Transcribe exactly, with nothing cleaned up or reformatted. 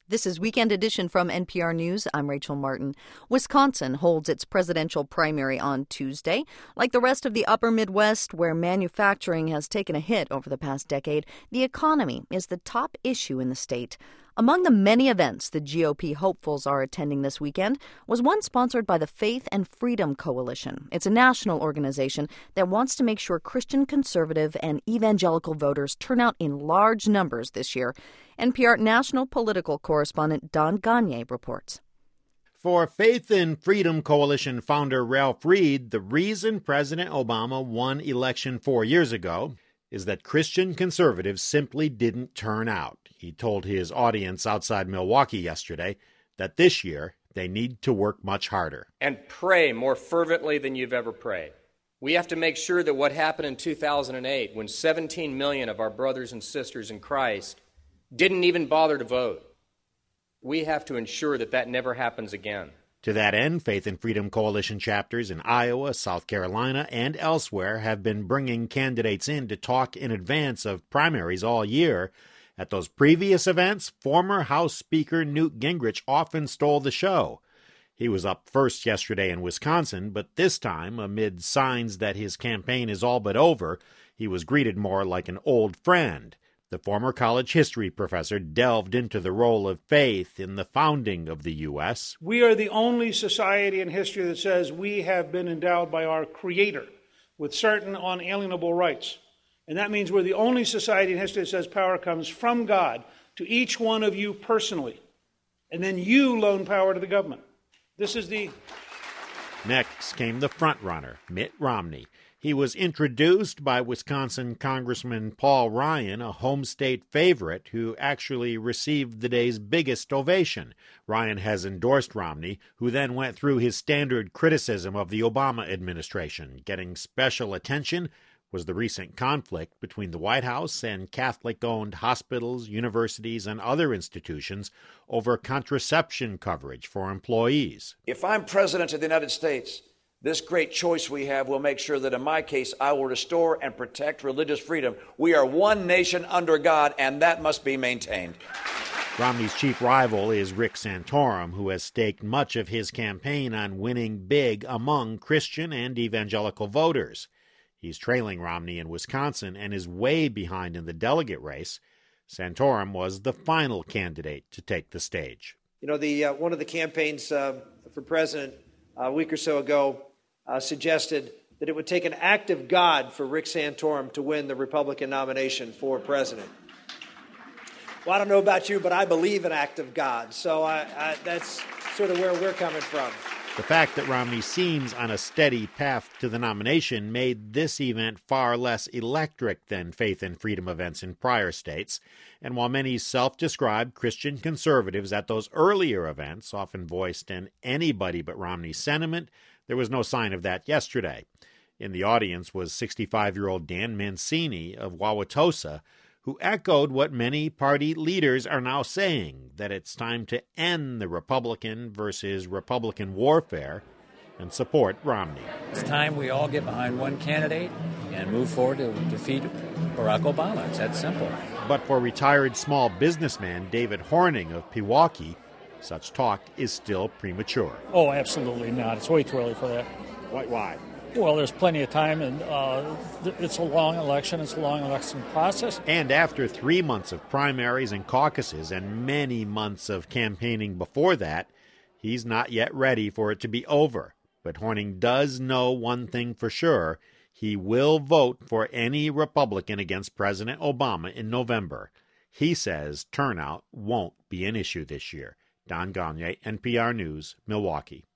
This is Weekend Edition from N P R News. I'm Rachel Martin. Wisconsin holds its presidential primary on Tuesday. Like the rest of the upper Midwest, where manufacturing has taken a hit over the past decade, the economy is the top issue in the state. Among the many events the G O P hopefuls are attending this weekend was one sponsored by the Faith and Freedom Coalition. It's a national organization that wants to make sure Christian conservative and evangelical voters turn out in large numbers this year. N P R national political correspondent Don Gonyea reports. For Faith and Freedom Coalition founder Ralph Reed, the reason President Obama won election four years ago is that Christian conservatives simply didn't turn out. He told his audience outside Milwaukee yesterday that this year they need to work much harder. And pray more fervently than you've ever prayed. We have to make sure that what happened in two thousand eight, when seventeen million of our brothers and sisters in Christ didn't even bother to vote, we have to ensure that that never happens again. To that end, Faith and Freedom Coalition chapters in Iowa, South Carolina, and elsewhere have been bringing candidates in to talk in advance of primaries all year. At those previous events, former House Speaker Newt Gingrich often stole the show. He was up first yesterday in Wisconsin, but this time, amid signs that his campaign is all but over, he was greeted more like an old friend. The former college history professor delved into the role of faith in the founding of the U S We are the only society in history that says we have been endowed by our Creator with certain unalienable rights. And that means we're the only society in history that says power comes from God to each one of you personally. And then you loan power to the government. This is the... Next came the frontrunner, Mitt Romney. He was introduced by Wisconsin Congressman Paul Ryan, a home state favorite who actually received the day's biggest ovation. Ryan has endorsed Romney, who then went through his standard criticism of the Obama administration. Getting special attention was the recent conflict between the White House and Catholic-owned hospitals, universities, and other institutions over contraception coverage for employees. If I'm president of the United States, this great choice we have will make sure that in my case, I will restore and protect religious freedom. We are one nation under God, and that must be maintained. Romney's chief rival is Rick Santorum, who has staked much of his campaign on winning big among Christian and evangelical voters. He's trailing Romney in Wisconsin and is way behind in the delegate race. Santorum was the final candidate to take the stage. You know, the uh, one of the campaigns uh, for president uh, a week or so ago Uh, suggested that it would take an act of God for Rick Santorum to win the Republican nomination for president. Well, I don't know about you, but I believe an act of God. So I, I, that's sort of where we're coming from. The fact that Romney seems on a steady path to the nomination made this event far less electric than Faith and Freedom events in prior states. And while many self-described Christian conservatives at those earlier events often voiced an anybody but Romney sentiment, there was no sign of that yesterday. In the audience was sixty-five-year-old Dan Mancini of Wauwatosa, who echoed what many party leaders are now saying, that it's time to end the Republican versus Republican warfare and support Romney. It's time we all get behind one candidate and move forward to defeat Barack Obama. It's that simple. But for retired small businessman David Horning of Pewaukee, such talk is still premature. Oh, absolutely not. It's way too early for that. Why? Why? Well, there's plenty of time, and uh, it's a long election. It's a long election process. And after three months of primaries and caucuses and many months of campaigning before that, he's not yet ready for it to be over. But Horning does know one thing for sure. He will vote for any Republican against President Obama in November. He says turnout won't be an issue this year. Don Gonyea, N P R News, Milwaukee.